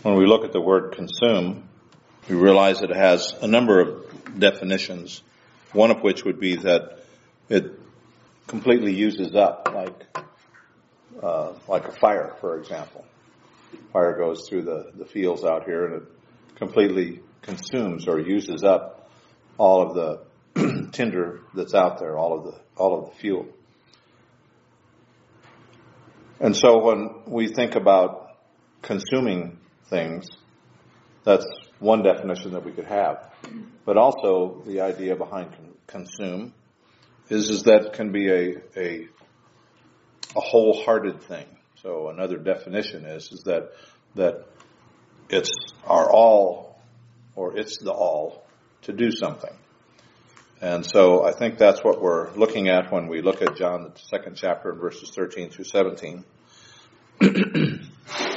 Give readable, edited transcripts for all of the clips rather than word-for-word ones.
when we look at the word consume, we realize that it has a number of definitions, one of which would be that it completely uses up, like a fire, for example. Fire goes through the fields out here and it completely consumes or uses up all of the tinder that's out there, all of the fuel. And so when we think about consuming things, that's one definition that we could have. But also the idea behind consume is that it can be a wholehearted thing. So another definition is that it's our all, or it's the all to do something. And so I think that's what we're looking at when we look at John, the second chapter, verses 13 through 17. It's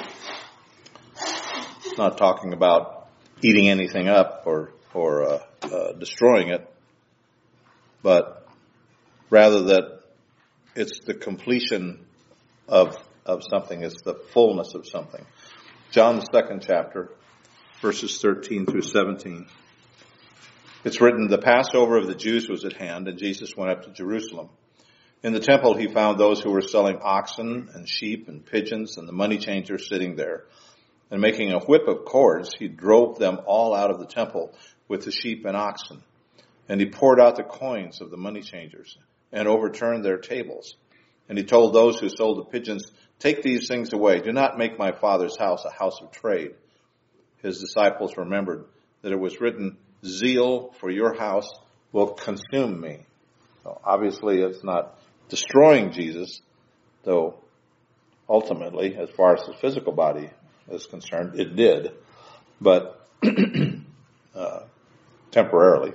not talking about eating anything up or destroying it, but rather that it's the completion of something. It's the fullness of something. John, the second chapter, verses 13 through 17. It's written, "The Passover of the Jews was at hand, and Jesus went up to Jerusalem. In the temple he found those who were selling oxen and sheep and pigeons and the money changers sitting there. And making a whip of cords, he drove them all out of the temple with the sheep and oxen. And he poured out the coins of the money changers and overturned their tables. And he told those who sold the pigeons, 'Take these things away. Do not make my Father's house a house of trade.' His disciples remembered that it was written, 'Zeal for your house will consume me.'" So obviously it's not destroying Jesus, though ultimately, as far as his physical body is concerned, it did, but temporarily.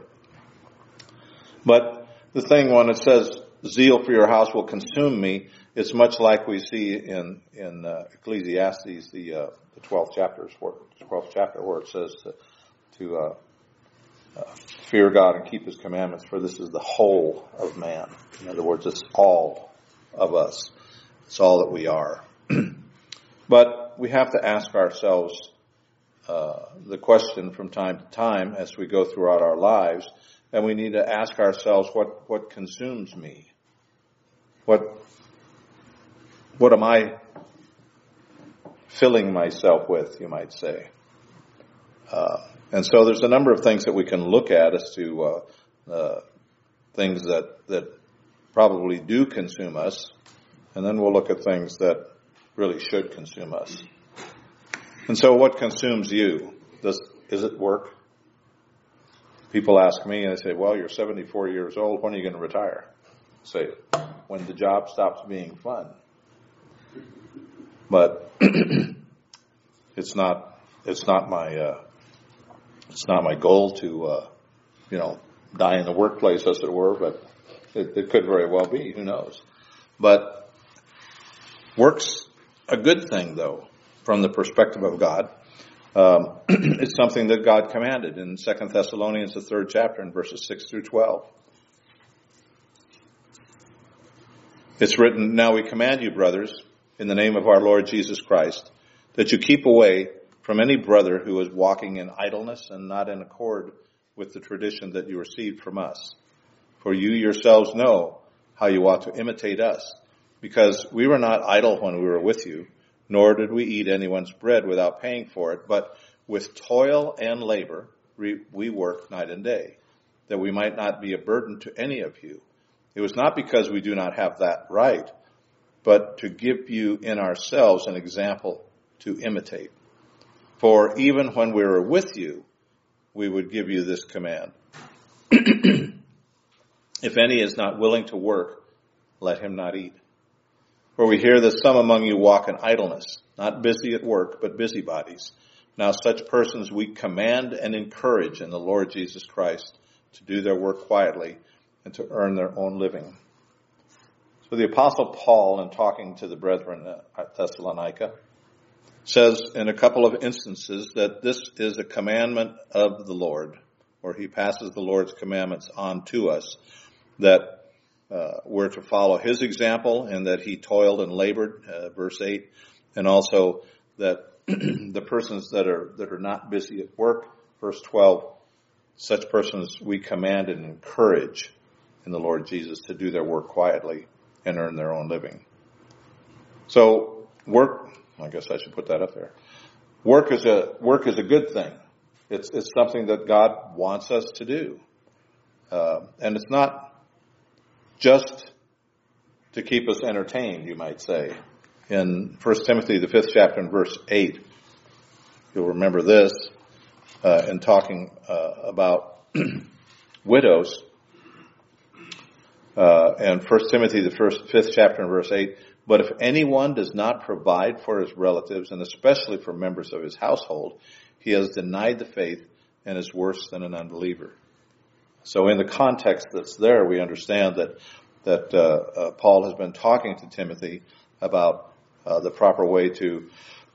But the thing when it says, "Zeal for your house will consume me," it's much like we see in Ecclesiastes, the 12th chapter, where it says to fear God and keep his commandments, for this is the whole of man. In other words, it's all of us. It's all that we are. But we have to ask ourselves the question from time to time as we go throughout our lives, and we need to ask ourselves, what consumes me? What am I filling myself with, you might say? And so there's a number of things that we can look at as to things that probably do consume us, and then we'll look at things that really should consume us. And so what consumes you? Is it work? People ask me, and they say, "Well, you're 74 years old. When are you going to retire?" I say, "When the job stops being fun." But it's not my goal to, die in the workplace, as it were, but it could very well be. Who knows? But work's a good thing, though, from the perspective of God. It's something that God commanded in 2 Thessalonians, the 3rd chapter, in verses 6 through 12. It's written, "Now we command you, brothers, in the name of our Lord Jesus Christ, that you keep away from any brother who is walking in idleness and not in accord with the tradition that you received from us. For you yourselves know how you ought to imitate us, because we were not idle when we were with you, nor did we eat anyone's bread without paying for it, but with toil and labor we worked night and day, that we might not be a burden to any of you. It was not because we do not have that right, but to give you in ourselves an example to imitate. For even when we were with you, we would give you this command. If any is not willing to work, let him not eat. For we hear that some among you walk in idleness, not busy at work, but busybodies. Now such persons we command and encourage in the Lord Jesus Christ to do their work quietly and to earn their own living." So the Apostle Paul, in talking to the brethren at Thessalonica, says in a couple of instances that this is a commandment of the Lord, or he passes the Lord's commandments on to us, that we're to follow his example and that he toiled and labored, verse 8, and also that the persons that are not busy at work, verse 12, such persons we command and encourage in the Lord Jesus to do their work quietly and earn their own living. So work, I guess I should put that up there. Work is a good thing. It's something that God wants us to do. And it's not just to keep us entertained, you might say. In 1 Timothy, the 5th chapter and verse 8, you'll remember this in talking about widows. And 1 Timothy, the 5th chapter and verse 8, but if anyone does not provide for his relatives, and especially for members of his household, he has denied the faith and is worse than an unbeliever. So in the context that's there, we understand that Paul has been talking to Timothy about the proper way to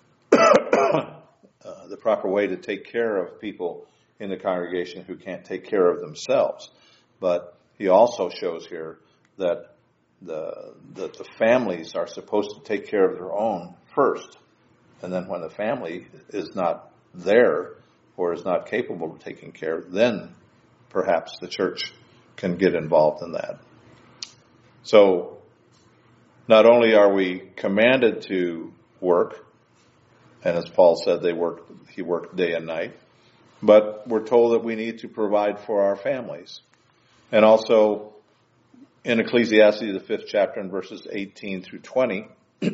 take care of people in the congregation who can't take care of themselves. But he also shows here that the families are supposed to take care of their own first, and then when the family is not there or is not capable of taking care, then perhaps the church can get involved in that. So not only are we commanded to work, and as Paul said, he worked day and night, but we're told that we need to provide for our families. And also in Ecclesiastes, the 5th chapter, and verses 18 through 20,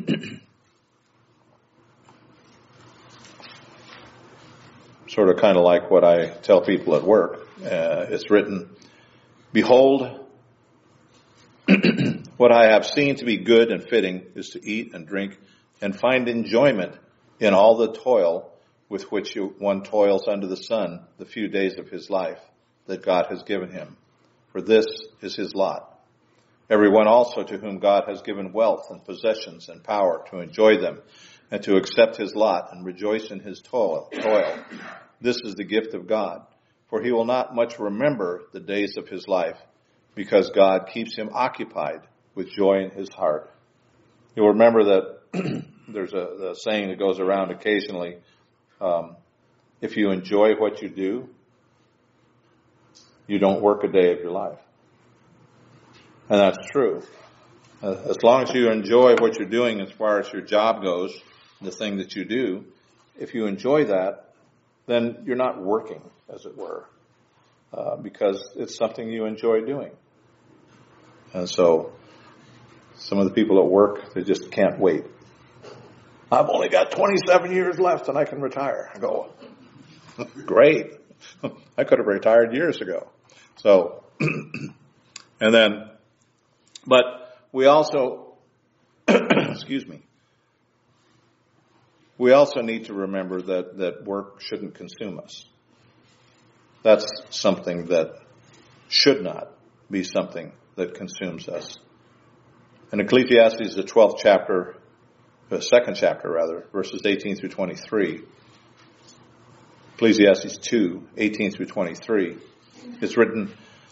sort of kind of like what I tell people at work. It's written, behold, what I have seen to be good and fitting is to eat and drink and find enjoyment in all the toil with which one toils under the sun the few days of his life that God has given him. For this is his lot. Everyone also to whom God has given wealth and possessions and power to enjoy them and to accept his lot and rejoice in his toil. This is the gift of God. For he will not much remember the days of his life, because God keeps him occupied with joy in his heart. You'll remember that there's a saying that goes around occasionally. If you enjoy what you do, you don't work a day of your life. And that's true. As long as you enjoy what you're doing as far as your job goes, the thing that you do, if you enjoy that, then you're not working, as it were, because it's something you enjoy doing. And so some of the people at work, they just can't wait. I've only got 27 years left and I can retire. I go, great. I could have retired years ago. So, and then, but we also, excuse me, we also need to remember that work shouldn't consume us. That's something that should not be something that consumes us. In Ecclesiastes, the 12th chapter, the 2nd chapter rather, verses 18 through 23, Ecclesiastes 2, 18 through 23, it's written,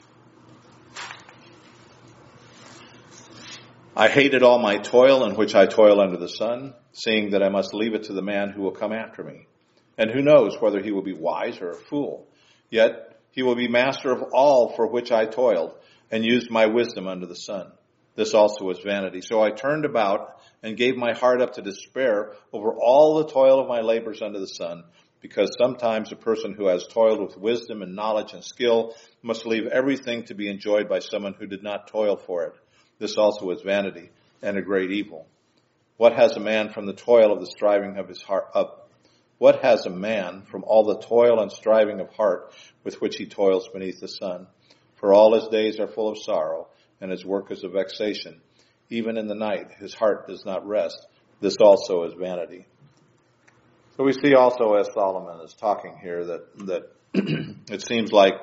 I hated all my toil in which I toil under the sun, seeing that I must leave it to the man who will come after me. And who knows whether he will be wise or a fool. Yet he will be master of all for which I toiled, and used my wisdom under the sun. This also is vanity. So I turned about and gave my heart up to despair over all the toil of my labors under the sun, because sometimes a person who has toiled with wisdom and knowledge and skill must leave everything to be enjoyed by someone who did not toil for it. This also is vanity and a great evil. What has a man from the toil of the striving of his heart up? What has a man from all the toil and striving of heart with which he toils beneath the sun? For all his days are full of sorrow, and his work is a vexation. Even in the night his heart does not rest. This also is vanity. So we see also, as Solomon is talking here, that it seems like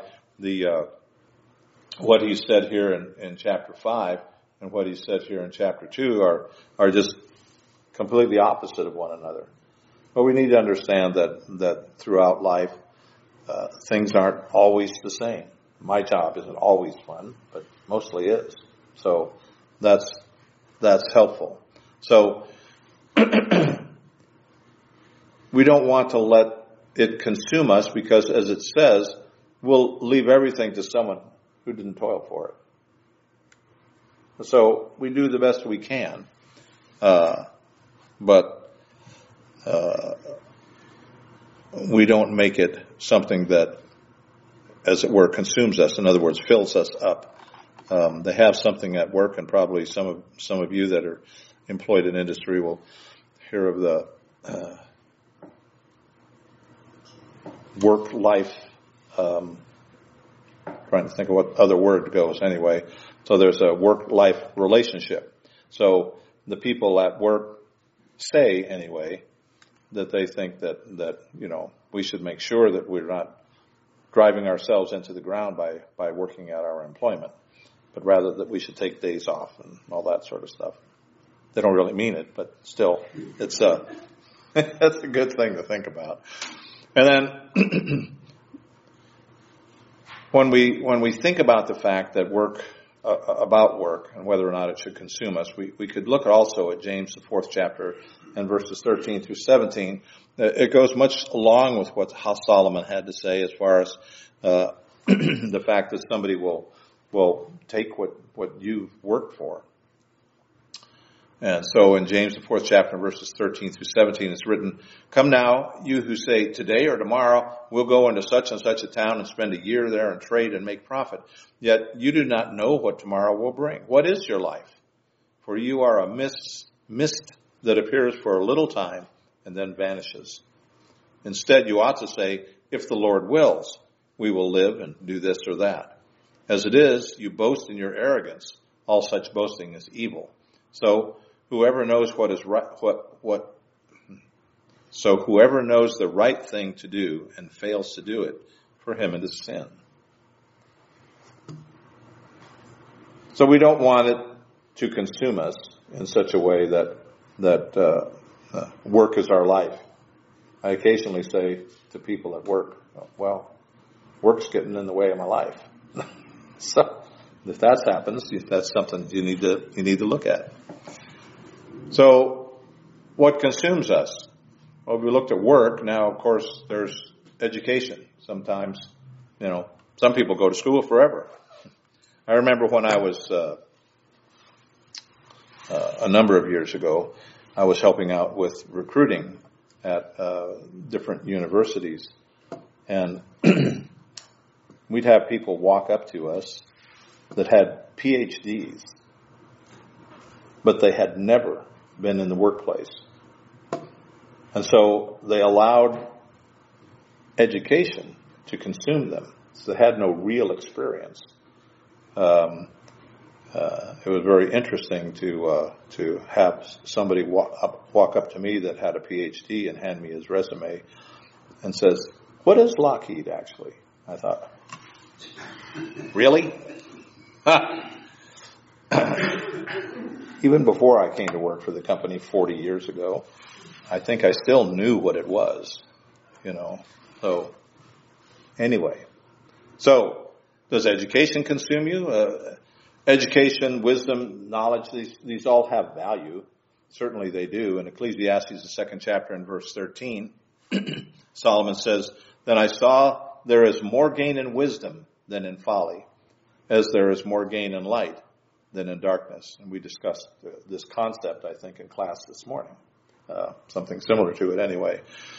what he said here in chapter 5 and what he said here in chapter 2 are just completely opposite of one another. But we need to understand that throughout life, things aren't always the same. My job isn't always fun, but mostly is. So that's helpful. So we don't want to let it consume us because, as it says, we'll leave everything to someone who didn't toil for it. So we do the best we can, but we don't make it something that, as it were, consumes us. In other words, fills us up. They have something at work, and probably some of you that are employed in industry will hear of the work-life. Trying to think of what other word goes anyway. So there's a work-life relationship. So the people at work say anyway that they think that we should make sure that we're not driving ourselves into the ground by working at our employment, but rather that we should take days off and all that sort of stuff. They don't really mean it, but still, it's that's a good thing to think about. And then when we think about the fact that about work and whether or not it should consume us, we could look also at James, the 4th chapter, and verses 13 through 17. It goes much along with how Solomon had to say as far as the fact that somebody will take what you've worked for. And so in James, the 4th chapter, verses 13 through 17, it's written, "Come now, you who say, today or tomorrow, we'll go into such and such a town and spend a year there and trade and make profit. Yet you do not know what tomorrow will bring. What is your life? For you are a mist that appears for a little time and then vanishes. Instead, you ought to say, if the Lord wills, we will live and do this or that. As it is, you boast in your arrogance. All such boasting is evil. So whoever knows what is right, So whoever knows the right thing to do and fails to do it, for him it is sin." So we don't want it to consume us in such a way that work is our life. I occasionally say to people at work, well, work's getting in the way of my life. So if that happens, that's something you need to look at. So what consumes us? Well, we looked at work. Now, of course, there's education. Sometimes, some people go to school forever. I remember when I was a number of years ago, I was helping out with recruiting at different universities, and we'd have people walk up to us that had PhDs, but they had never been in the workplace. And so they allowed education to consume them. So they had no real experience. It was very interesting to have somebody walk up to me that had a PhD and hand me his resume and says, "What is Lockheed actually?" I thought, really? Even before I came to work for the company 40 years ago, I think I still knew what it was, So, anyway. So, does education consume you? Education, wisdom, knowledge, these all have value. Certainly they do. In Ecclesiastes, the 2nd chapter and verse 13, Solomon says, "Then I saw there is more gain in wisdom than in folly, as there is more gain in light than in darkness." And we discussed this concept, I think, in class this morning. Something similar to it anyway.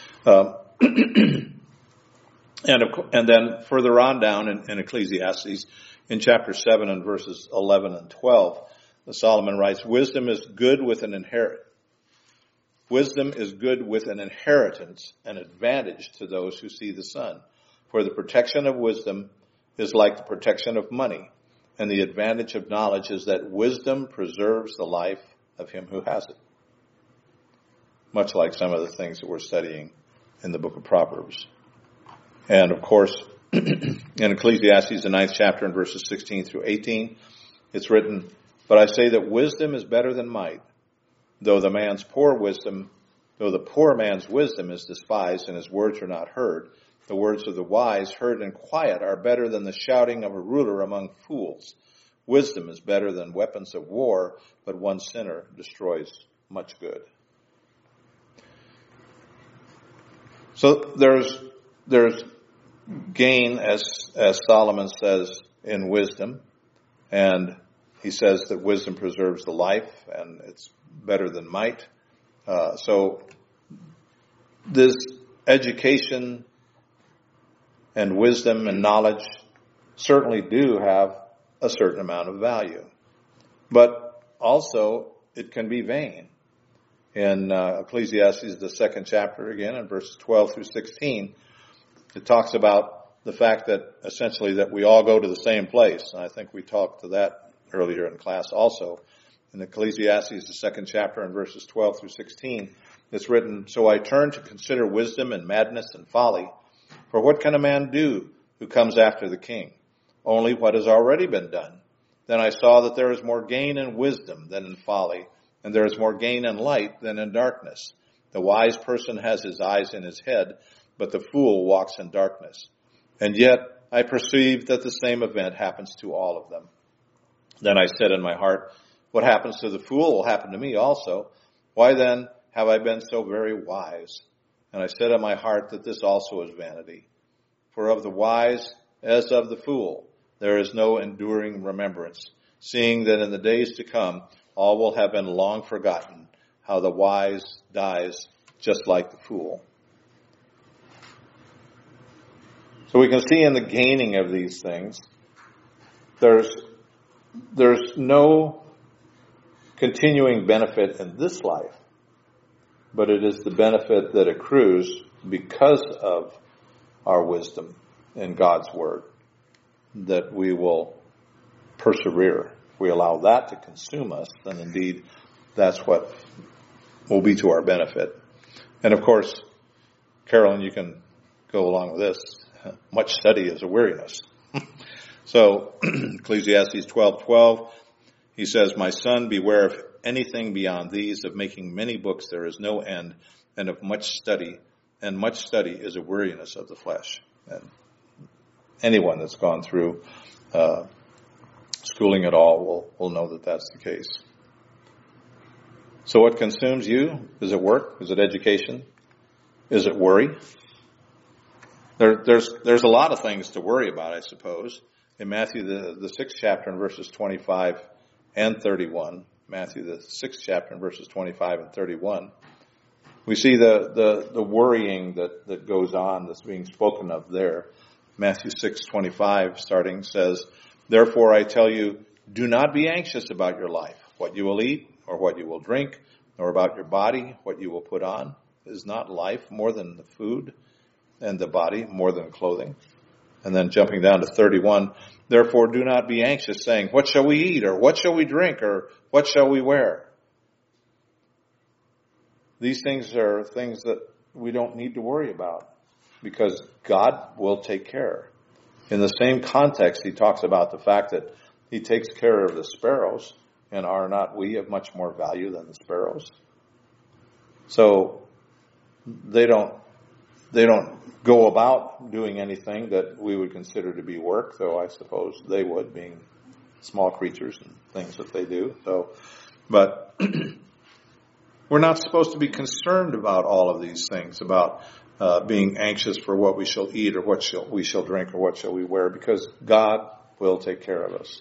And then further on down in Ecclesiastes, in chapter 7 and verses 11 and 12, Solomon writes, Wisdom is good with an inheritance and advantage to those who see the sun. For the protection of wisdom is like the protection of money, and the advantage of knowledge is that wisdom preserves the life of him who has it. Much like some of the things that we're studying in the book of Proverbs. And of course, in Ecclesiastes, the 9th chapter and verses 16 through 18, it's written, "But I say that wisdom is better than might, though the poor man's wisdom is despised and his words are not heard. The words of the wise heard in quiet are better than the shouting of a ruler among fools. Wisdom is better than weapons of war, but one sinner destroys much good." So there's gain, as Solomon says, in wisdom, and he says that wisdom preserves the life, and it's better than might. So this education and wisdom and knowledge certainly do have a certain amount of value. But also, it can be vain. In Ecclesiastes, the 2nd chapter, again, in verses 12 through 16, it talks about the fact that essentially that we all go to the same place. And I think we talked to that earlier in class also. In Ecclesiastes, the 2nd chapter, in verses 12 through 16, it's written, "So I turned to consider wisdom and madness and folly. For what can a man do who comes after the king? Only what has already been done. Then I saw that there is more gain in wisdom than in folly, and there is more gain in light than in darkness. The wise person has his eyes in his head, but the fool walks in darkness. And yet I perceive that the same event happens to all of them. Then I said in my heart, what happens to the fool will happen to me also. Why then have I been so very wise? And I said in my heart that this also is vanity. For of the wise as of the fool, there is no enduring remembrance, seeing that in the days to come, all will have been long forgotten, how the wise dies just like the fool." So we can see in the gaining of these things, there's no continuing benefit in this life, but it is the benefit that accrues because of our wisdom in God's Word, that we will persevere. If we allow that to consume us, then indeed that's what will be to our benefit. And of course, Carolyn, you can go along with this. Much study is a weariness. So Ecclesiastes 12:12, he says, "My son, beware of anything beyond these, of making many books there is no end, and of much study, and much study is a weariness of the flesh." And anyone that's gone through schooling at all will know that that's the case. So what consumes you? Is it work? Is it education? Is it worry? There's a lot of things to worry about, I suppose. In Matthew, the 6th chapter, in verses 25 and 31, Matthew, the 6th chapter, in verses 25 and 31, we see the worrying that goes on, that's being spoken of there. Matthew 6:25 starting says, "Therefore I tell you, do not be anxious about your life, what you will eat or what you will drink, nor about your body, what you will put on. Is not life more than the food, and the body more than clothing?" And then jumping down to 31, "Therefore do not be anxious, saying, what shall we eat, or what shall we drink, or what shall we wear?" These things are things that we don't need to worry about, because God will take care. In the same context, he talks about the fact that he takes care of the sparrows, and are not we of much more value than the sparrows? So they don't go about doing anything that we would consider to be work, though I suppose they would, being small creatures and things that they do. So, but we're not supposed to be concerned about all of these things, about being anxious for what we shall eat or what we shall drink or what shall we wear, because God will take care of us.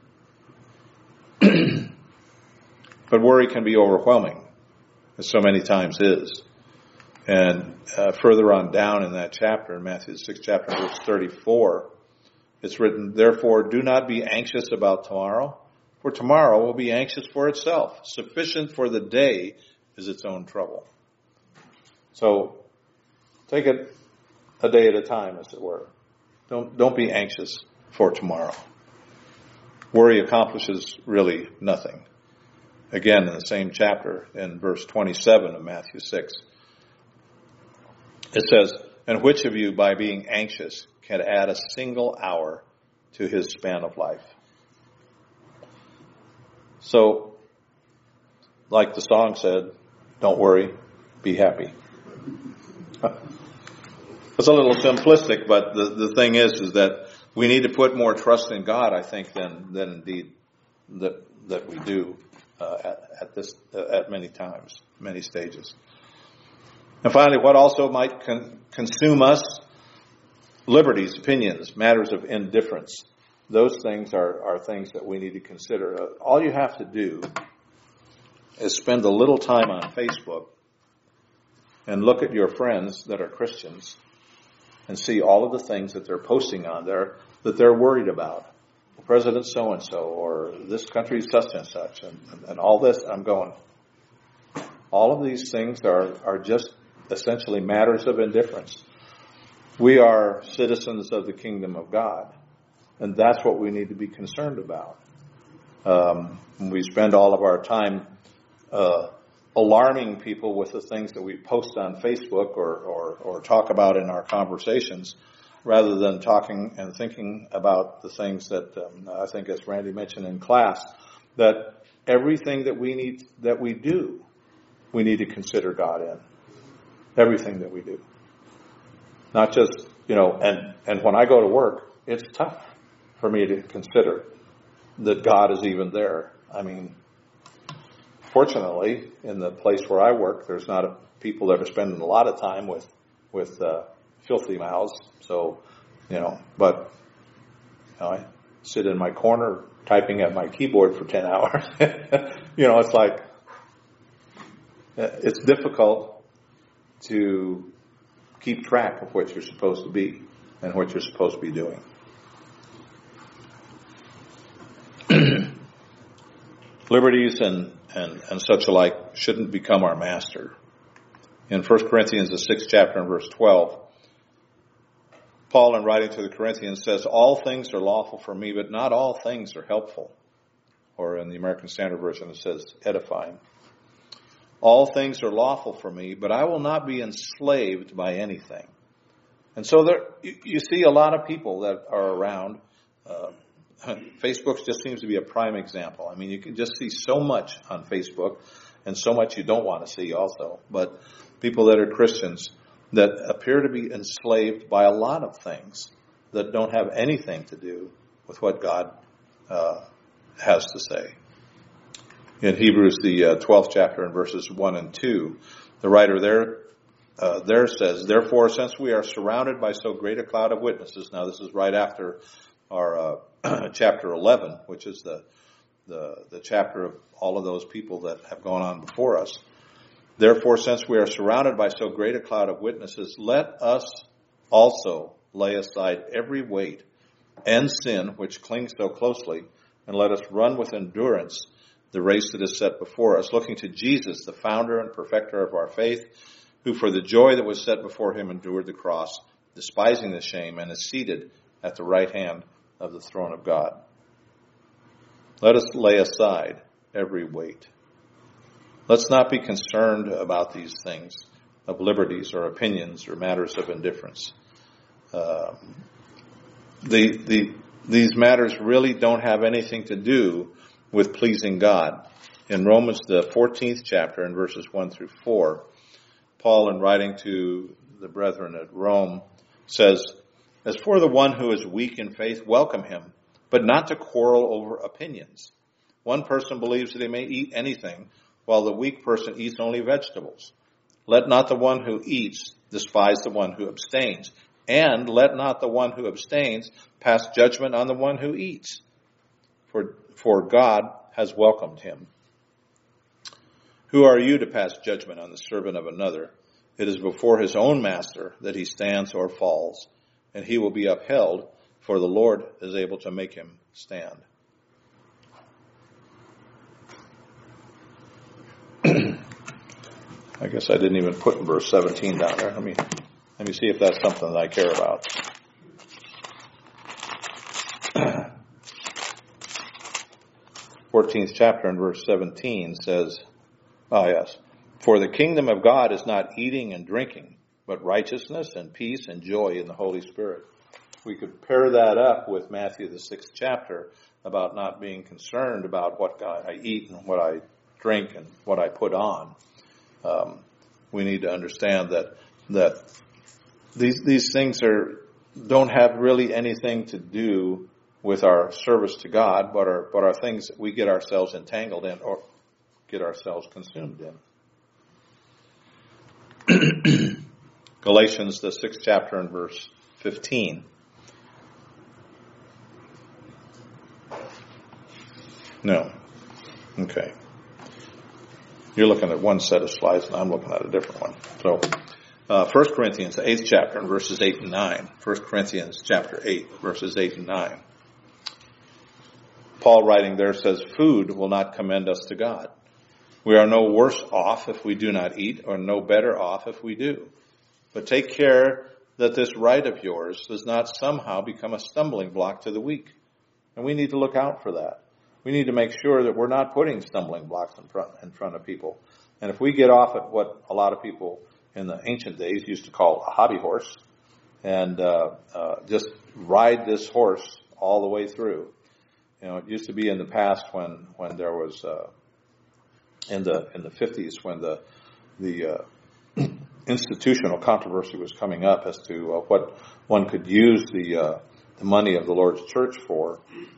But worry can be overwhelming, as so many times is. And further on down in that chapter, in Matthew 6 chapter, verse 34, it's written, "Therefore do not be anxious about tomorrow, for tomorrow will be anxious for itself. Sufficient for the day is its own trouble." So take it a day at a time, as it were. Don't be anxious for tomorrow. Worry accomplishes really nothing. Again, in the same chapter, in verse 27 of Matthew 6, it says, "And which of you, by being anxious, can add a single hour to his span of life?" So, like the song said, don't worry, be happy. It's a little simplistic, but the thing is that we need to put more trust in God, I think, than indeed that we do at many times, many stages. And finally, what also might consume us? Liberties, opinions, matters of indifference. Those things are things that we need to consider. All you have to do is spend a little time on Facebook and look at your friends that are Christians and see all of the things that they're posting on there that they're worried about. President so-and-so, or this country such and such, and all this. I'm going, all of these things are just essentially matters of indifference. We are citizens of the kingdom of God, and that's what we need to be concerned about. We spend all of our time alarming people with the things that we post on Facebook or talk about in our conversations, rather than talking and thinking about the things that I think, as Randy mentioned in class, that everything that we do, we need to consider God in. Everything that we do. Not just, and when I go to work, it's tough for me to consider that God is even there. I mean, fortunately, in the place where I work, there's not people that are spending a lot of time with filthy mouths. So, but I sit in my corner typing at my keyboard for 10 hours. It's like, it's difficult to keep track of what you're supposed to be and what you're supposed to be doing. Liberties and such alike shouldn't become our master. In 1 Corinthians, the 6th chapter and verse 12, Paul, in writing to the Corinthians, says, all things are lawful for me, but not all things are helpful. Or in the American Standard Version, it says edifying. All things are lawful for me, but I will not be enslaved by anything. And so you see a lot of people that are around. Facebook just seems to be a prime example. I mean, you can just see so much on Facebook and so much you don't want to see also. But people that are Christians that appear to be enslaved by a lot of things that don't have anything to do with what God has to say. In Hebrews, the 12th chapter and verses 1 and 2, the writer there says, therefore, since we are surrounded by so great a cloud of witnesses, now this is right after our chapter 11, which is the chapter of all of those people that have gone on before us. Therefore, since we are surrounded by so great a cloud of witnesses, let us also lay aside every weight and sin which clings so closely, and let us run with endurance the race that is set before us, looking to Jesus, the founder and perfecter of our faith, who for the joy that was set before him endured the cross, despising the shame, and is seated at the right hand of the throne of God. Let us lay aside every weight. Let's not be concerned about these things of liberties or opinions or matters of indifference. These matters really don't have anything to do with pleasing God. In Romans, the 14th chapter, in verses 1 through 4, Paul, in writing to the brethren at Rome, says, as for the one who is weak in faith, welcome him, but not to quarrel over opinions. One person believes that he may eat anything, while the weak person eats only vegetables. Let not the one who eats despise the one who abstains, and let not the one who abstains pass judgment on the one who eats, for God has welcomed him. Who are you to pass judgment on the servant of another? It is before his own master that he stands or falls, and he will be upheld, for the Lord is able to make him stand. I guess I didn't even put verse 17 down there. Let me see if that's something that I care about. 14th chapter and verse 17 says, for the kingdom of God is not eating and drinking, but righteousness and peace and joy in the Holy Spirit. We could pair that up with Matthew, the 6th chapter, about not being concerned about what I eat and what I drink and what I put on. We need to understand that these things don't have really anything to do with our service to God, but are things that we get ourselves entangled in or get ourselves consumed in. Galatians, the 6th chapter and verse 15. No. Okay. You're looking at one set of slides and I'm looking at a different one. So, 1 Corinthians, the 8th chapter and verses 8 and 9. 1 Corinthians chapter 8, verses 8 and 9. Paul writing there says, food will not commend us to God. We are no worse off if we do not eat, or no better off if we do. But take care that this right of yours does not somehow become a stumbling block to the weak. And we need to look out for that. We need to make sure that we're not putting stumbling blocks in front of people. And if we get off at what a lot of people in the ancient days used to call a hobby horse, and just ride this horse all the way through. You know, it used to be in the past when there was in the 50s when the institutional controversy was coming up as to what one could use the money of the Lord's church for.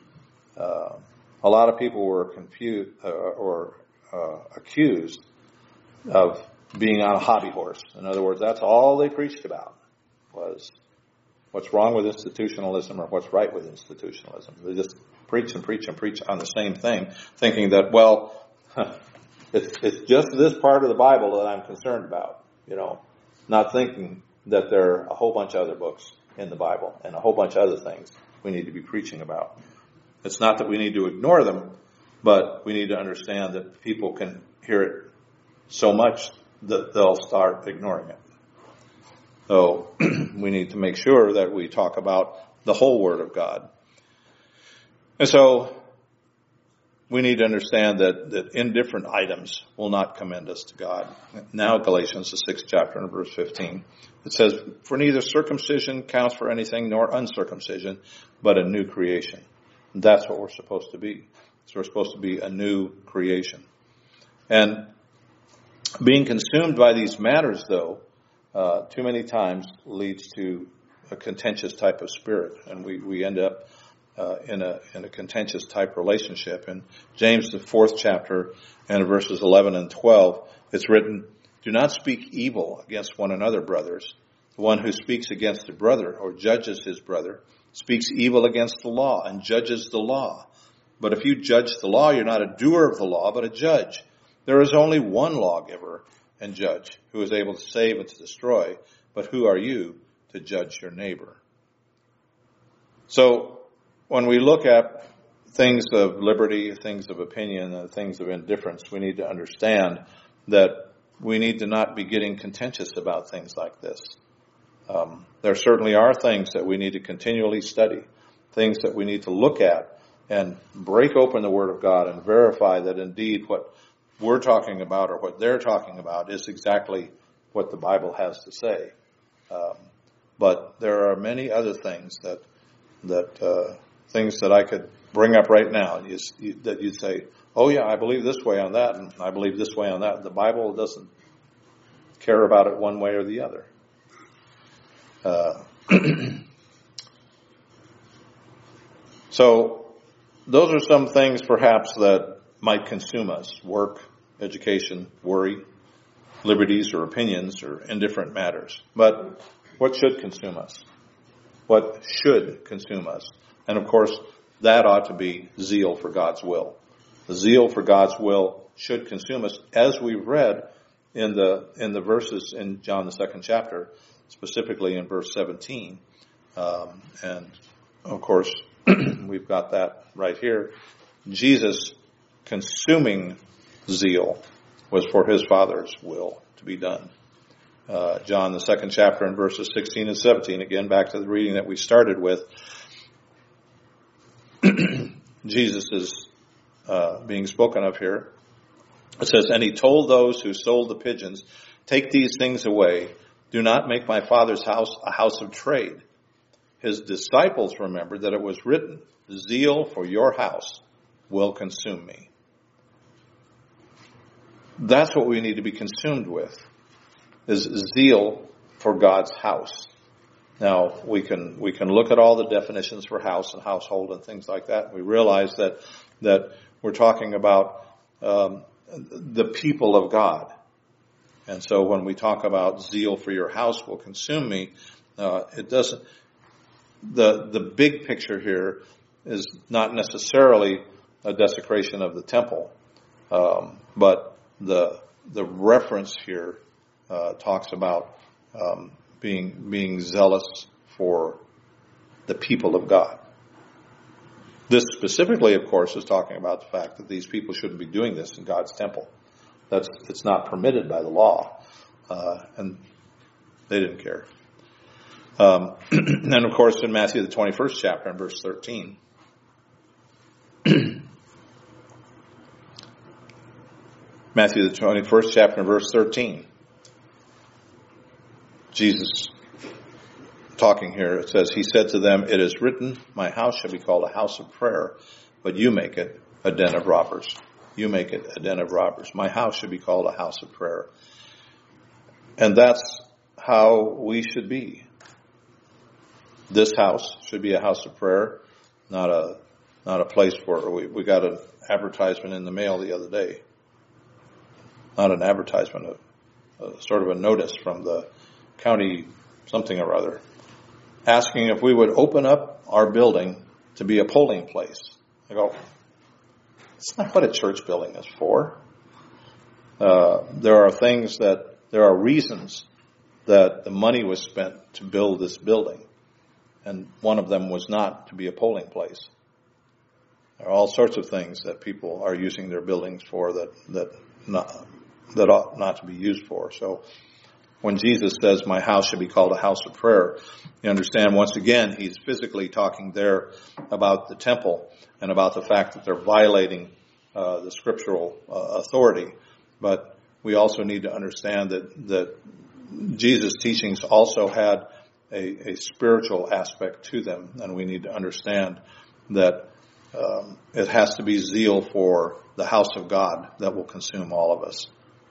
A lot of people were confused or accused of being on a hobby horse. In other words, that's all they preached about was what's wrong with institutionalism or what's right with institutionalism. They just preach and preach and preach on the same thing, thinking that, well, it's just this part of the Bible that I'm concerned about, you know, not thinking that there are a whole bunch of other books in the Bible and a whole bunch of other things we need to be preaching about. It's not that we need to ignore them, but we need to understand that people can hear it so much that they'll start ignoring it. So we need to make sure that we talk about the whole Word of God. And so we need to understand that indifferent items will not commend us to God. Now Galatians, the 6th chapter and verse 15, it says, for neither circumcision counts for anything nor uncircumcision, but a new creation. And that's what we're supposed to be. So we're supposed to be a new creation. And being consumed by these matters, though, too many times leads to a contentious type of spirit, and we end up in a contentious type relationship. In James, the 4th chapter, and verses 11 and 12, it's written, do not speak evil against one another, brothers. The one who speaks against a brother or judges his brother speaks evil against the law and judges the law. But if you judge the law, you're not a doer of the law, but a judge. There is only one lawgiver and judge who is able to save and to destroy. But who are you to judge your neighbor? So when we look at things of liberty, things of opinion, and things of indifference, we need to understand that we need to not be getting contentious about things like this. There certainly are things that we need to continually study, things that we need to look at and break open the Word of God and verify that indeed what we're talking about or what they're talking about is exactly what the Bible has to say. But there are many other things that things that I could bring up right now that you'd say, oh yeah, I believe this way on that, and I believe this way on that. The Bible doesn't care about it one way or the other. So those are some things perhaps that might consume us: work, education, worry, liberties or opinions or indifferent matters. But what should consume us? What should consume us? And of course, that ought to be zeal for God's will. The zeal for God's will should consume us, as we read in the verses in John the 2nd chapter, specifically in verse 17. And of course, we've got that right here. Jesus' consuming zeal was for his Father's will to be done. John the 2nd chapter and verses 16 and 17, again back to the reading that we started with. Jesus is being spoken of here. It says, and he told those who sold the pigeons, take these things away. Do not make my Father's house a house of trade. His disciples remembered that it was written, zeal for your house will consume me. That's what we need to be consumed with, is zeal for God's house. Now, we can look at all the definitions for house and household and things like that. We realize that we're talking about the people of God. And so when we talk about zeal for your house will consume me, it doesn't, the big picture here is not necessarily a desecration of the temple, but the reference here talks about being zealous for the people of God. This specifically, of course, is talking about the fact that these people shouldn't be doing this in God's temple. It's not permitted by the law, and they didn't care. And of course, in Matthew the 21st chapter, in verse 13, Matthew the 21st chapter, in verse 13, Jesus talking here, it says, he said to them, "It is written, my house shall be called a house of prayer, but you make it a den of robbers." You make it a den of robbers. My house should be called a house of prayer. And that's how we should be. This house should be a house of prayer, not a place where we got an advertisement in the mail the other day. Not an advertisement, sort of a notice from the county something or other, asking if we would open up our building to be a polling place. I go, it's not what a church building is for. There are reasons that the money was spent to build this building. And one of them was not to be a polling place. There are all sorts of things that people are using their buildings for that ought not to be used for. So when Jesus says, my house should be called a house of prayer, you understand once again, he's physically talking there about the temple and about the fact that they're violating the scriptural authority. But we also need to understand that Jesus' teachings also had a spiritual aspect to them, and we need to understand that it has to be zeal for the house of God that will consume all of us.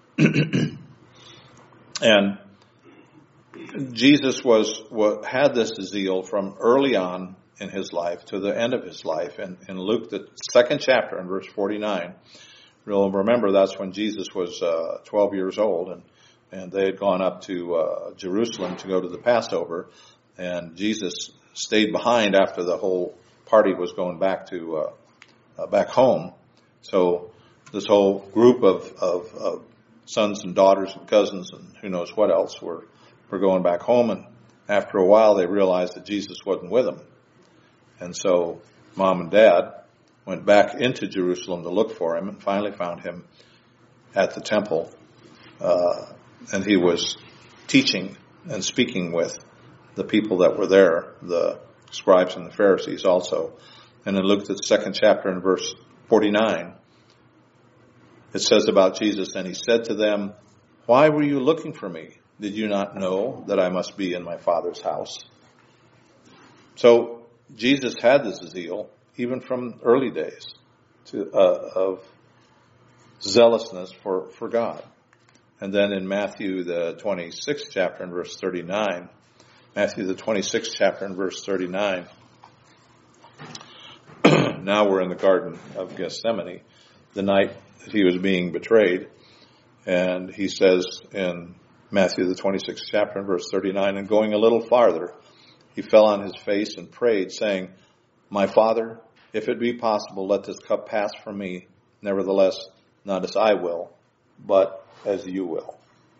And Jesus had this zeal from early on in his life to the end of his life. And in Luke, the 2nd chapter, in verse 49, you'll remember that's when Jesus was 12 years old, and they had gone up to Jerusalem to go to the Passover, and Jesus stayed behind after the whole party was going back to back home. So this whole group of sons and daughters and cousins and who knows what else were going back home, and after a while they realized that Jesus wasn't with them. And so Mom and Dad went back into Jerusalem to look for him and finally found him at the temple. And he was teaching and speaking with the people that were there, the scribes and the Pharisees also. And in Luke, the 2nd chapter, in verse 49, it says about Jesus, and he said to them, "Why were you looking for me? Did you not know that I must be in my Father's house?" So Jesus had this zeal, even from early days, of zealousness for God. And then in Matthew, the 26th chapter, in verse 39, Matthew, the 26th chapter, in verse 39, now we're in the Garden of Gethsemane, the night that he was being betrayed. And he says in Matthew, the 26th chapter, in verse 39, and going a little farther, he fell on his face and prayed, saying, "My Father, if it be possible, let this cup pass from me. Nevertheless, not as I will, but as you will."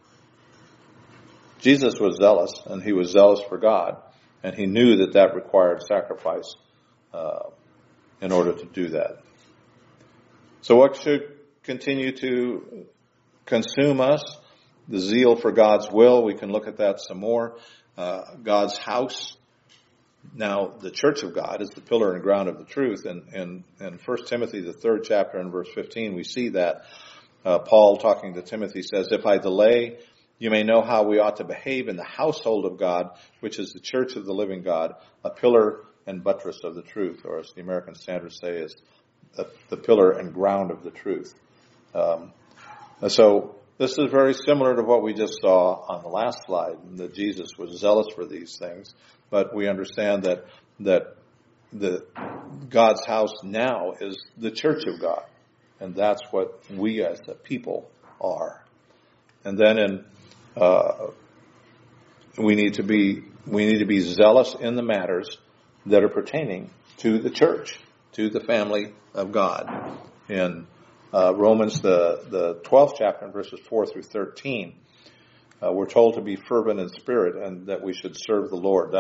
Jesus was zealous, and he was zealous for God, and he knew that required sacrifice in order to do that. So what should continue to consume us? The zeal for God's will. We can look at that some more. God's house. Now, the church of God is the pillar and ground of the truth. And in 1 Timothy, the 3rd chapter, and verse 15, we see that Paul, talking to Timothy, says, "If I delay, you may know how we ought to behave in the household of God, which is the church of the living God, a pillar and buttress of the truth," or as the American Standard say, is the pillar and ground of the truth. So this is very similar to what we just saw on the last slide, that Jesus was zealous for these things. But we understand that God's house now is the church of God. And that's what we as a people are. And then we need to be zealous in the matters that are pertaining to the church, to the family of God. In Romans, the 12th chapter, verses 4 through 13, we're told to be fervent in spirit and that we should serve the Lord.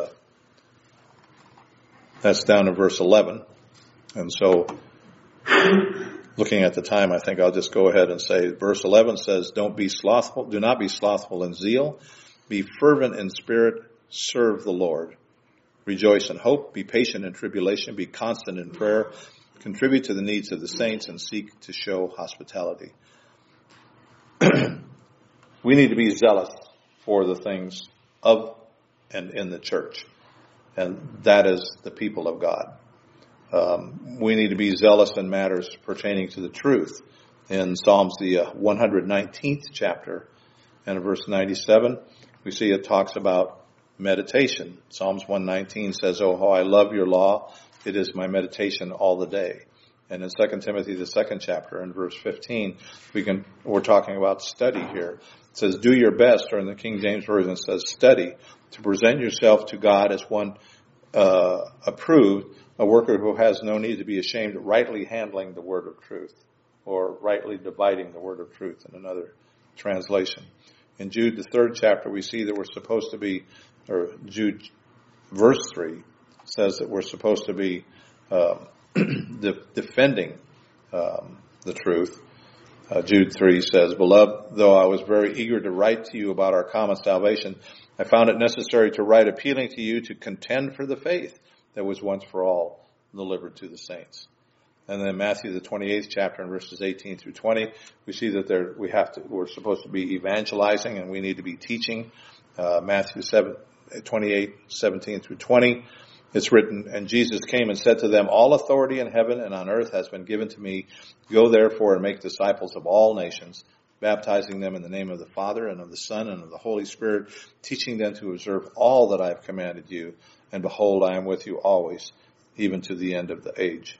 That's down in verse 11. And so, looking at the time, I think I'll just go ahead and say, verse 11 says, do not be slothful in zeal, be fervent in spirit, serve the Lord. Rejoice in hope, be patient in tribulation, be constant in prayer, contribute to the needs of the saints, and seek to show hospitality. We need to be zealous for the things of and in the church. And that is the people of God. We need to be zealous in matters pertaining to the truth. In Psalms, the 119th chapter, and in verse 97, we see it talks about meditation. Psalms 119 says, "Oh, how I love your law. It is my meditation all the day." And in 2 Timothy, the 2nd chapter, and verse 15, we're talking about study here. It says, "Do your best," or in the King James Version it says, "study, to present yourself to God as one approved, a worker who has no need to be ashamed, rightly handling the word of truth," or rightly dividing the word of truth in another translation. In Jude, the 3rd chapter, we see that we're supposed to be, or Jude verse 3 says that we're supposed to be defending the truth. Jude 3 says, "Beloved, though I was very eager to write to you about our common salvation, I found it necessary to write appealing to you to contend for the faith that was once for all delivered to the saints." And then Matthew, the 28th chapter, and verses 18 through 20, we see that we're supposed to be evangelizing and we need to be teaching. Matthew 28, 17 through 20, it's written, "And Jesus came and said to them, all authority in heaven and on earth has been given to me. Go therefore and make disciples of all nations, baptizing them in the name of the Father and of the Son and of the Holy Spirit, teaching them to observe all that I have commanded you. And behold, I am with you always, even to the end of the age."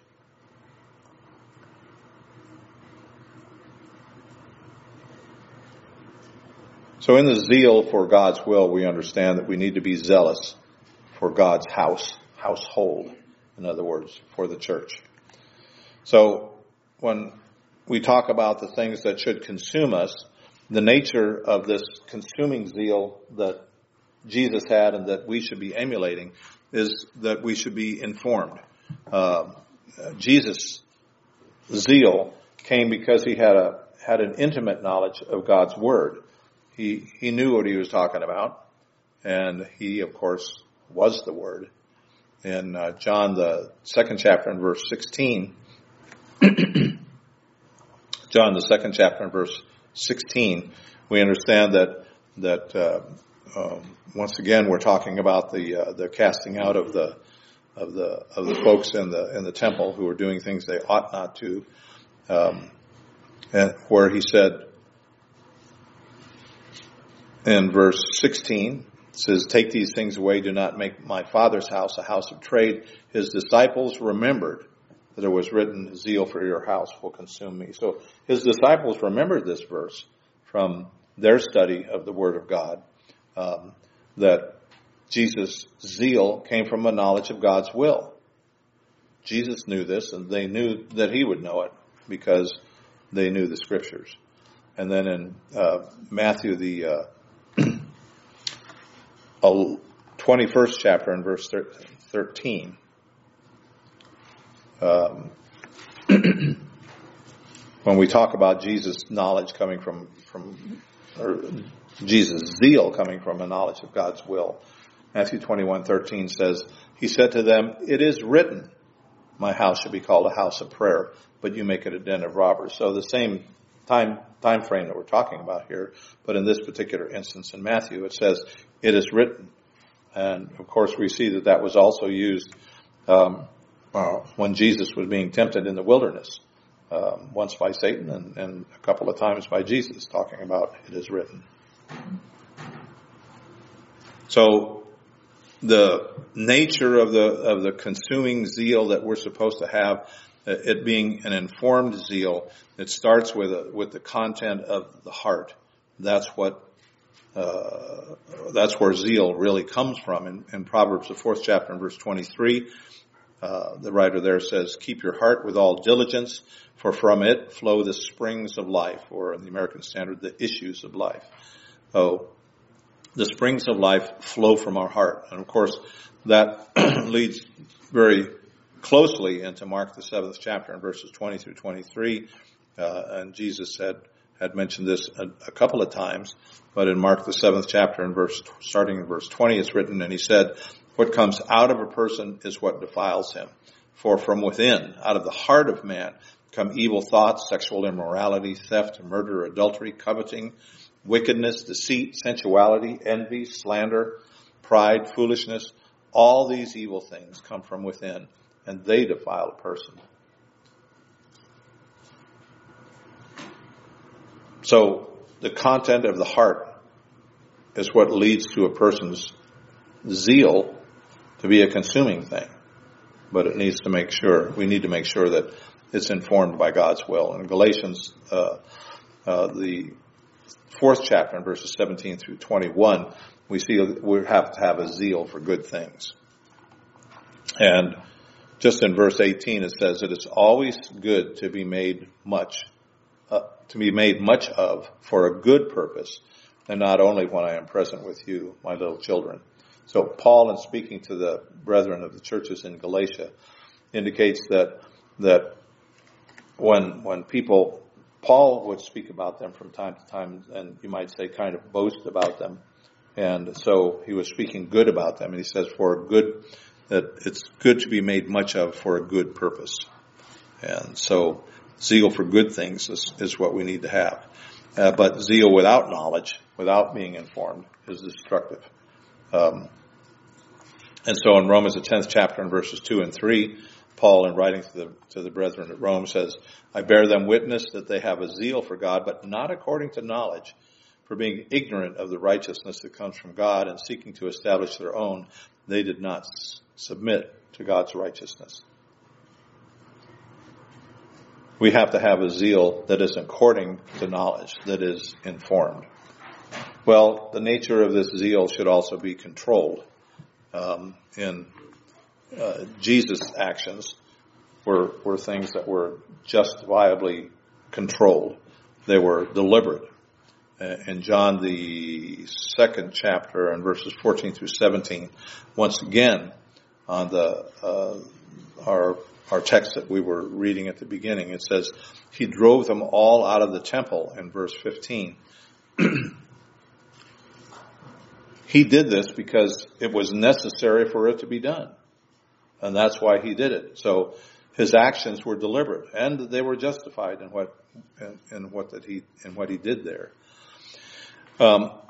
So in the zeal for God's will, we understand that we need to be zealous for God's household, in other words, for the church. So when we talk about the things that should consume us, the nature of this consuming zeal that Jesus had and that we should be emulating is that we should be informed. Jesus' zeal came because he had an intimate knowledge of God's Word. He knew what he was talking about, and he, of course, was the Word. In John, the 2nd chapter and verse 16, John, the 2nd chapter and verse 16, we understand that once again we're talking about the casting out of the folks in the temple who were doing things they ought not to, and where he said in verse 16, it says, "Take these things away, do not make my Father's house a house of trade." His disciples remembered that it was written, "Zeal for your house will consume me." So his disciples remembered this verse from their study of the Word of God, that Jesus' zeal came from a knowledge of God's will. Jesus knew this, and they knew that he would know it because they knew the Scriptures. And then in Matthew, the 21st chapter and verse 13, when we talk about Jesus' knowledge coming from or Jesus' zeal coming from a knowledge of God's will, Matthew 21:13 says, "He said to them, it is written, my house should be called a house of prayer, but you make it a den of robbers." So the same time frame that we're talking about here, but in this particular instance in Matthew, it says, "It is written." And of course we see that was also used when Jesus was being tempted in the wilderness, once by Satan and a couple of times by Jesus, talking about "it is written." So the nature of the consuming zeal that we're supposed to have, it being an informed zeal, it starts with the content of the heart. That's what that's where zeal really comes from. In Proverbs, the 4th chapter, and verse 23, the writer there says, "Keep your heart with all diligence, for from it flow the springs of life," or in the American Standard, the issues of life. Oh, the springs of life flow from our heart. And of course, that leads very closely into Mark, the 7th chapter, and verses 20 through 23. And Jesus had mentioned this a couple of times, but in Mark, the 7th chapter, and starting in verse 20, it's written, and he said, "What comes out of a person is what defiles him. For from within, out of the heart of man, come evil thoughts, sexual immorality, theft, murder, adultery, coveting, wickedness, deceit, sensuality, envy, slander, pride, foolishness. All these evil things come from within, and they defile a person." So the content of the heart is what leads to a person's zeal to be a consuming thing. But we need to make sure that it's informed by God's will. In Galatians, the 4th chapter, and verses 17 through 21, we see we have to have a zeal for good things. And just in verse 18, it says that it's always good to be made much of for a good purpose, and not only when I am present with you, my little children. So Paul, in speaking to the brethren of the churches in Galatia, indicates that when people, Paul would speak about them from time to time, and you might say kind of boast about them. And so he was speaking good about them, and he says that it's good to be made much of for a good purpose. And so zeal for good things is what we need to have. But zeal without knowledge, without being informed, is destructive. And so in Romans, the 10th chapter, and verses 2 and 3, Paul, in writing to the brethren at Rome, says, "I bear them witness that they have a zeal for God, but not according to knowledge. For being ignorant of the righteousness that comes from God and seeking to establish their own, they did not submit to God's righteousness." We have to have a zeal that is according to knowledge, that is informed. Well, the nature of this zeal should also be controlled. In Jesus' actions were things that were justifiably controlled. They were deliberate. In John, the 2nd chapter, and verses 14 through 17, once again, on our text that we were reading at the beginning, it says, "He drove them all out of the temple," in verse 15. He did this because it was necessary for it to be done. And that's why he did it. So his actions were deliberate, and they were justified in what he did there. But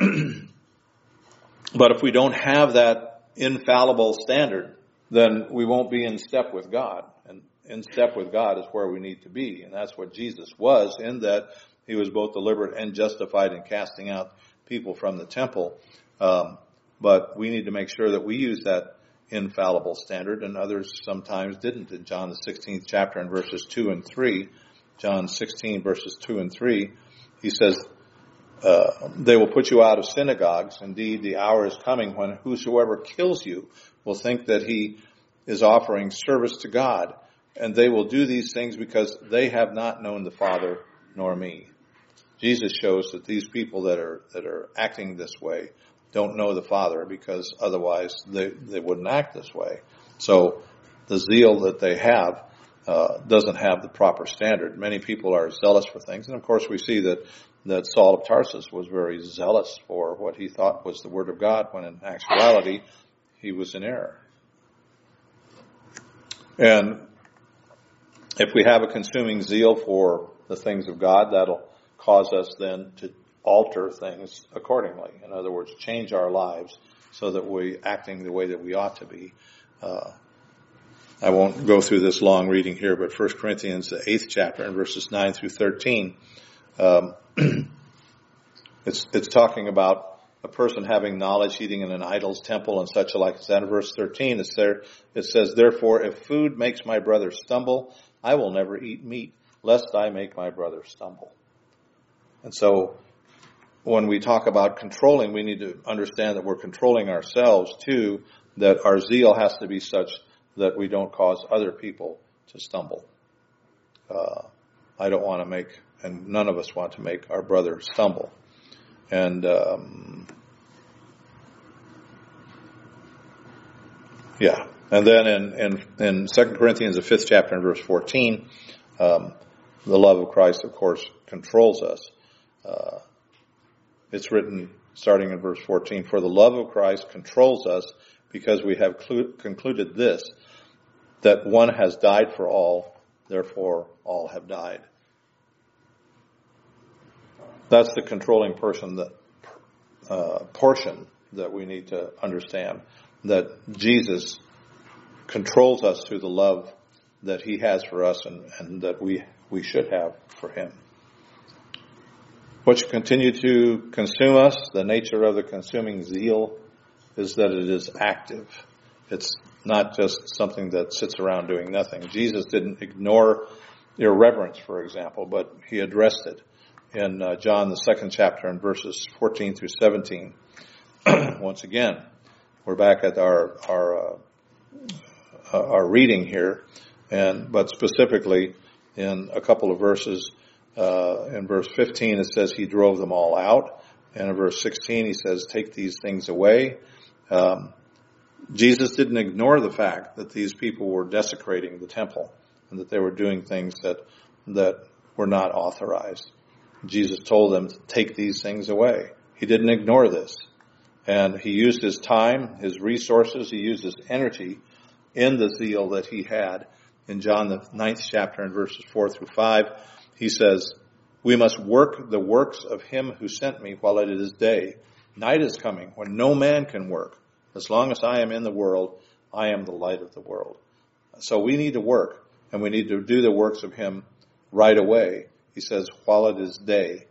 if we don't have that infallible standard, then we won't be in step with God. And in step with God is where we need to be. And that's what Jesus was, in that he was both deliberate and justified in casting out people from the temple. But we need to make sure that we use that infallible standard, and others sometimes didn't. In John, the 16th chapter, and verses 2 and 3, John 16, verses 2 and 3, he says, "They will put you out of synagogues. Indeed, the hour is coming when whosoever kills you will think that he is offering service to God. And they will do these things because they have not known the Father nor me." Jesus shows that these people that are acting this way don't know the Father, because otherwise they wouldn't act this way. So the zeal that they have doesn't have the proper standard. Many people are zealous for things, and of course we see that Saul of Tarsus was very zealous for what he thought was the Word of God, when in actuality he was in error. And if we have a consuming zeal for the things of God, that'll cause us then to alter things accordingly. In other words, change our lives so that we're acting the way that we ought to be. I won't go through this long reading here, but 1 Corinthians, the 8th chapter, and verses 9 through 13, it's talking about a person having knowledge, eating in an idol's temple and such like. It's in verse 13. It says, "Therefore, if food makes my brother stumble, I will never eat meat, lest I make my brother stumble." And so when we talk about controlling, we need to understand that we're controlling ourselves too, that our zeal has to be such that we don't cause other people to stumble. I don't want to make, and none of us want to make our brother stumble. And and then in 2 Corinthians, the 5th chapter and verse 14, the love of Christ, of course, controls us. It's written, starting in verse 14, for the love of Christ controls us because we have concluded this, that one has died for all, therefore all have died. That's the controlling portion that we need to understand, that Jesus controls us through the love that he has for us and that we should have for him. What should continue to consume us, the nature of the consuming zeal, is that it is active. It's not just something that sits around doing nothing. Jesus didn't ignore irreverence, for example, but he addressed it in John, the 2nd chapter, and verses 14 through 17. Once again, we're back at our reading here, but specifically in a couple of verses. In verse 15, it says he drove them all out. And in verse 16, he says, take these things away. Jesus didn't ignore the fact that these people were desecrating the temple and that they were doing things that were not authorized. Jesus told them to take these things away. He didn't ignore this. And he used his time, his resources, he used his energy in the zeal that he had. In John, the 9th chapter, and verses 4 through 5, he says, we must work the works of him who sent me while it is day. Night is coming when no man can work. As long as I am in the world, I am the light of the world. So we need to work, and we need to do the works of him right away. He says, while it is day.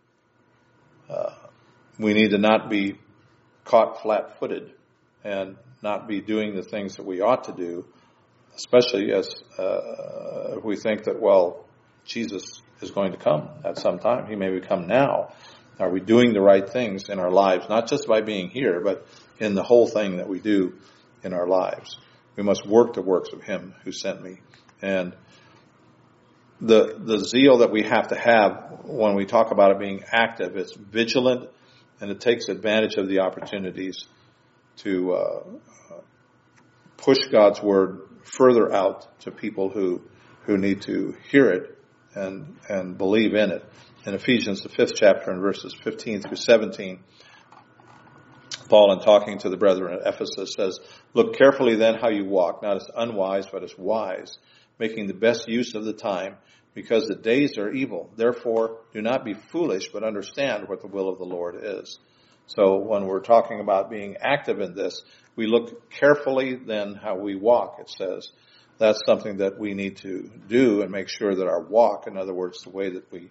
We need to not be caught flat-footed and not be doing the things that we ought to do, especially as we think that, well, Jesus is going to come at some time. He may come now. Are we doing the right things in our lives, not just by being here, but in the whole thing that we do in our lives? We must work the works of him who sent me. And the zeal that we have to have when we talk about it being active, it's vigilant, and it takes advantage of the opportunities to push God's word further out to people who need to hear it and believe in it. In Ephesians, the 5th chapter, and verses 15 through 17, Paul, in talking to the brethren at Ephesus, says, look carefully then how you walk, not as unwise, but as wise, making the best use of the time, because the days are evil. Therefore, do not be foolish, but understand what the will of the Lord is. So when we're talking about being active in this, we look carefully then how we walk, it says. That's something that we need to do and make sure that our walk, in other words, the way that we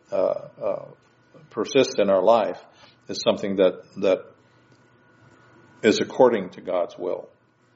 persist in our life, is something that is according to God's will.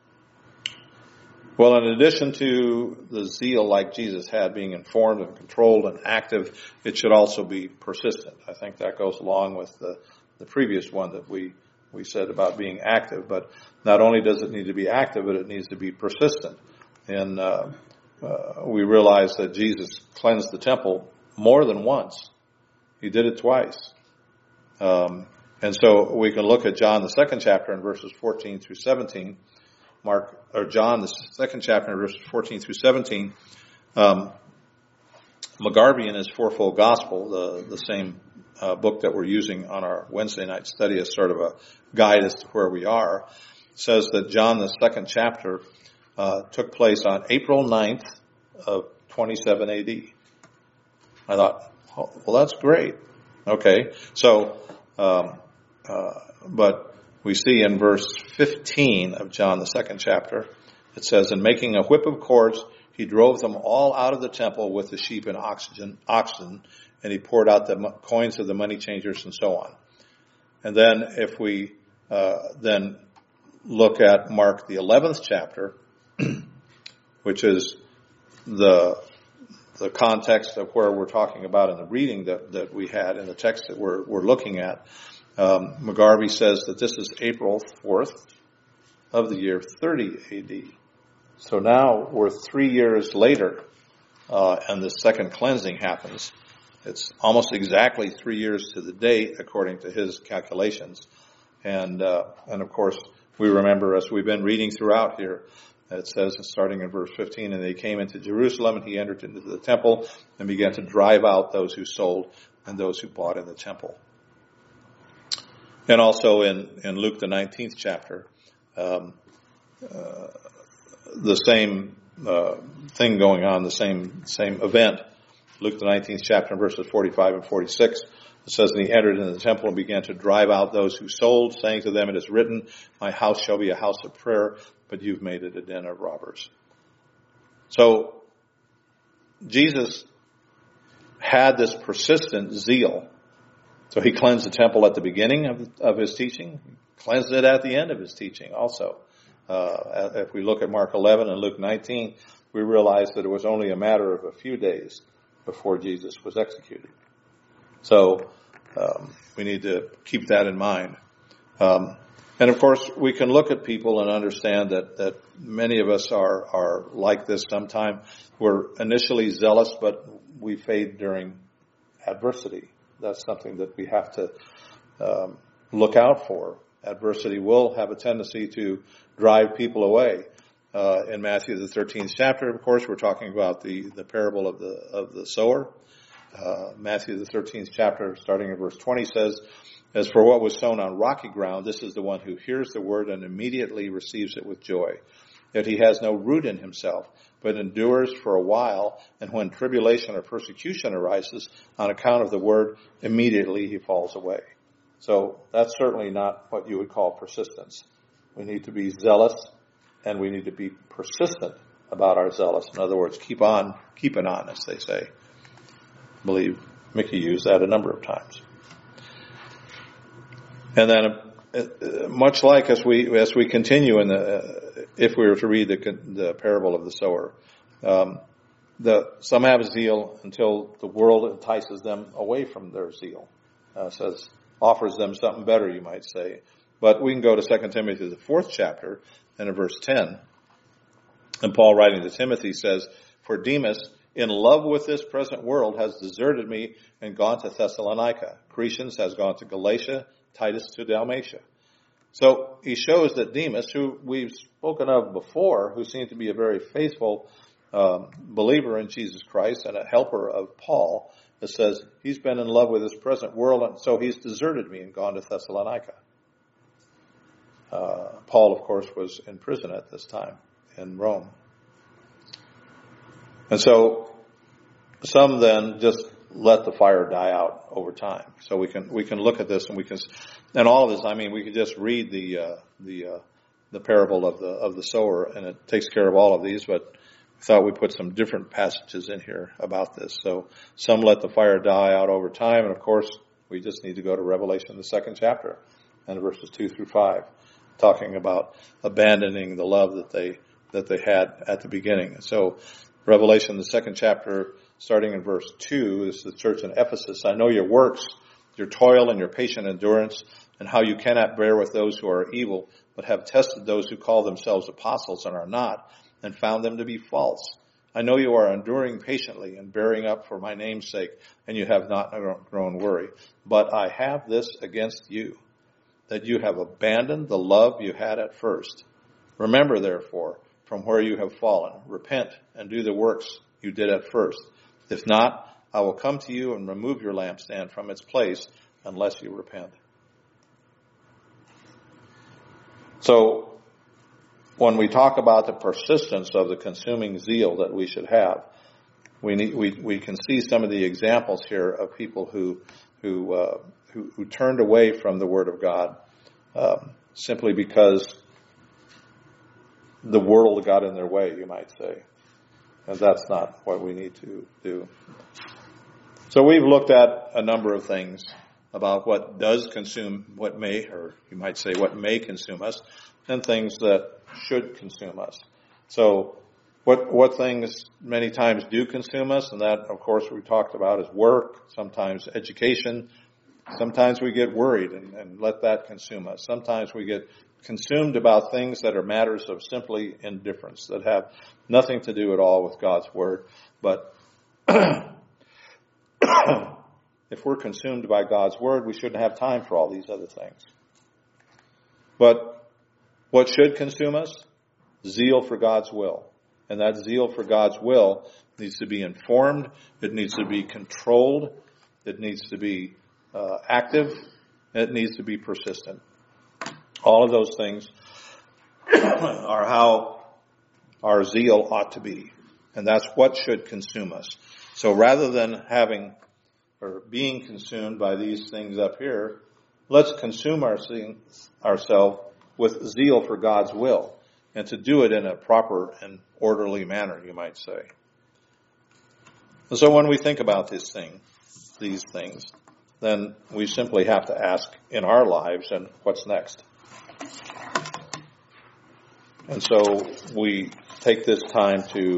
Well, in addition to the zeal like Jesus had, being informed and controlled and active, it should also be persistent. I think that goes along with the previous one that we said about being active. But not only does it need to be active, but it needs to be persistent. And we realize that Jesus cleansed the temple more than once. He did it twice. And so we can look at John, the 2nd chapter, and verses 14 through 17. John, the 2nd chapter, and verses 14 through 17. McGarvey, in his Fourfold Gospel, the same book that we're using on our Wednesday night study as sort of a guide as to where we are, says that John, the 2nd chapter, took place on April 9th of 27 A.D. I thought, well, that's great. Okay, so, but we see in verse 15 of John, the 2nd chapter, it says, and making a whip of cords, he drove them all out of the temple with the sheep and oxen, and he poured out the coins of the money changers and so on. And then if we then look at Mark, the 11th chapter, which is the the context of where we're talking about in the reading that we had in the text that we're looking at. McGarvey says that this is April 4th of the year 30 AD. So now we're 3 years later, and the second cleansing happens. It's almost exactly 3 years to the date, according to his calculations. And of course, we remember, as we've been reading throughout here, it says, starting in verse 15, and they came into Jerusalem, and he entered into the temple and began to drive out those who sold and those who bought in the temple. And also in Luke, the 19th chapter, the same thing going on, the same event. Luke, the 19th chapter, verses 45 and 46. It says, and he entered into the temple and began to drive out those who sold, saying to them, it is written, my house shall be a house of prayer, but you've made it a den of robbers. So Jesus had this persistent zeal. So he cleansed the temple at the beginning of his teaching, cleansed it at the end of his teaching also. If we look at Mark 11 and Luke 19, we realize that it was only a matter of a few days before Jesus was executed. So we need to keep that in mind. And of course, we can look at people and understand that many of us are like this sometime. We're initially zealous, but we fade during adversity. That's something that we have to look out for. Adversity will have a tendency to drive people away. In Matthew the 13th chapter, of course, we're talking about the parable of the sower. Matthew the 13th chapter, starting in verse 20, says, as for what was sown on rocky ground, this is the one who hears the word and immediately receives it with joy. Yet he has no root in himself, but endures for a while, and when tribulation or persecution arises on account of the word, immediately he falls away. So that's certainly not what you would call persistence. We need to be zealous, and we need to be persistent about our zealous. In other words, keep on keeping on, as they say. I believe Mickey used that a number of times. And then, much like as we continue if we were to read the parable of the sower, some have zeal until the world entices them away from their zeal. Offers them something better, you might say. But we can go to 2 Timothy, the 4th chapter, and in verse 10. And Paul, writing to Timothy, says, for Demas, in love with this present world, has deserted me and gone to Thessalonica. Crescens has gone to Galatia, Titus to Dalmatia. So he shows that Demas, who we've spoken of before, who seemed to be a very faithful believer in Jesus Christ and a helper of Paul, it says he's been in love with this present world, and so he's deserted me and gone to Thessalonica. Paul, of course, was in prison at this time in Rome. And so some then just let the fire die out over time. So we can look at this, and all of this, I mean, we could just read the parable of the sower, and it takes care of all of these, but I thought we'd put some different passages in here about this. So some let the fire die out over time, and of course, we just need to go to Revelation, the 2nd chapter, and verses 2 through 5, talking about abandoning the love that they had at the beginning. So Revelation, the 2nd chapter, starting in verse 2, is the church in Ephesus. I know your works, your toil and your patient endurance, and how you cannot bear with those who are evil, but have tested those who call themselves apostles and are not, and found them to be false. I know you are enduring patiently and bearing up for my name's sake, and you have not grown weary. But I have this against you, that you have abandoned the love you had at first. Remember, therefore, from where you have fallen, repent and do the works you did at first. If not, I will come to you and remove your lampstand from its place unless you repent. So, when we talk about the persistence of the consuming zeal that we should have, we can see some of the examples here of people who turned away from the Word of God simply because the world got in their way, you might say. And that's not what we need to do. So we've looked at a number of things about what does consume, what may, or you might say what may consume us, and things that should consume us. So What things many times do consume us, and that, of course, we talked about is work, sometimes education. Sometimes we get worried and let that consume us. Sometimes we get consumed about things that are matters of simply indifference, that have nothing to do at all with God's Word. But if we're consumed by God's Word, we shouldn't have time for all these other things. But what should consume us? Zeal for God's will. And that zeal for God's will needs to be informed. It needs to be controlled. It needs to be active. It needs to be persistent. All of those things are how our zeal ought to be. And that's what should consume us. So rather than having or being consumed by these things up here, let's consume ourselves with zeal for God's will, and to do it in a proper and orderly manner, you might say. And so when we think about these things, then we simply have to ask in our lives, and what's next? And so we take this time to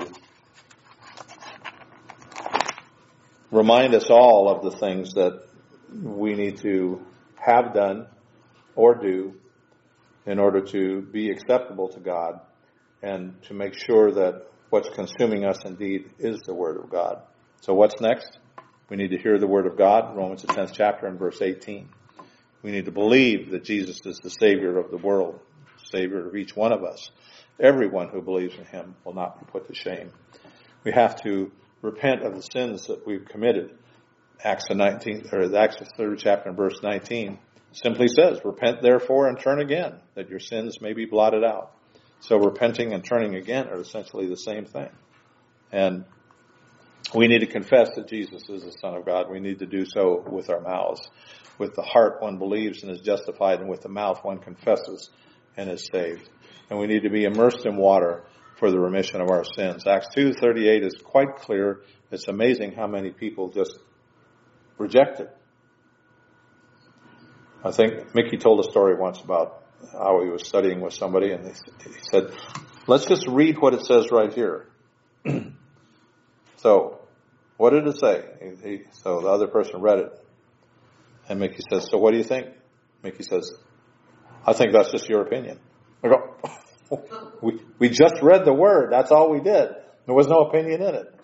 remind us all of the things that we need to have done or do in order to be acceptable to God, and to make sure that what's consuming us indeed is the Word of God. So what's next? We need to hear the Word of God, Romans the 10th chapter and verse 18. We need to believe that Jesus is the Savior of the world, Savior of each one of us. Everyone who believes in Him will not be put to shame. We have to repent of the sins that we've committed. Acts the 3rd chapter and verse 19 simply says, repent therefore and turn again, that your sins may be blotted out. So repenting and turning again are essentially the same thing. And we need to confess that Jesus is the Son of God. We need to do so with our mouths. With the heart one believes and is justified, and with the mouth one confesses and is saved. And we need to be immersed in water for the remission of our sins. Acts 2:38 is quite clear. It's amazing how many people just reject it. I think Mickey told a story once about how he was studying with somebody, and he said, let's just read what it says right here. So, what did it say? So the other person read it, and Mickey says, so what do you think? Mickey says, I think that's just your opinion. I go, we just read the Word. That's all we did. There was no opinion in it.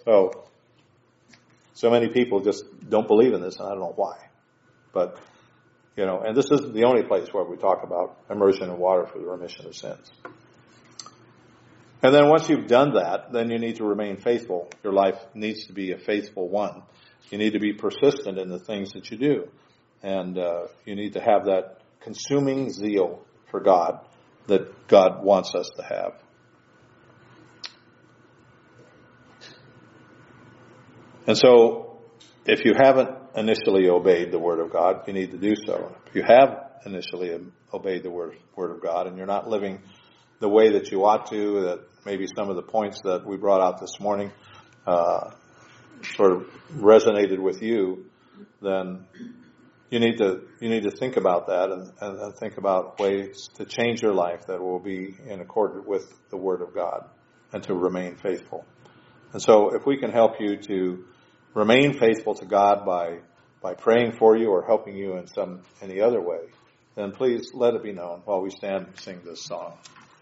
So many people just don't believe in this, and I don't know why. But, and this isn't the only place where we talk about immersion in water for the remission of sins. And then once you've done that, then you need to remain faithful. Your life needs to be a faithful one. You need to be persistent in the things that you do. And you need to have that consuming zeal for God that God wants us to have. And so, if you haven't initially obeyed the Word of God, you need to do so. If you have initially obeyed the Word of God, and you're not living the way that you ought to, that maybe some of the points that we brought out this morning sort of resonated with you, then you need to think about that and think about ways to change your life that will be in accord with the Word of God and to remain faithful. And so if we can help you to remain faithful to God by praying for you or helping you in any other way, then please let it be known while we stand and sing this song.